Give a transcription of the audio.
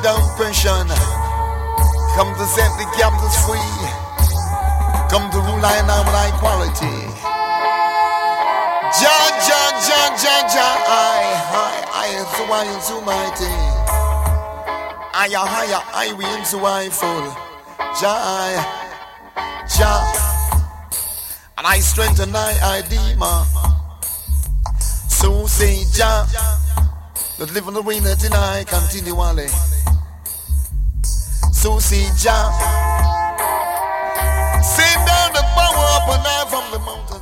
oppression. Come to set the captives free. Come to rule I now with equality. Jah, Jah, Jah, Jah, Jah, I am so I am so mighty. I we am so I full. Jah, Jah, and I strengthen I demon. So say Jah, that live on the rain that I continually. So say Jah, send down the power up and down from the mountain.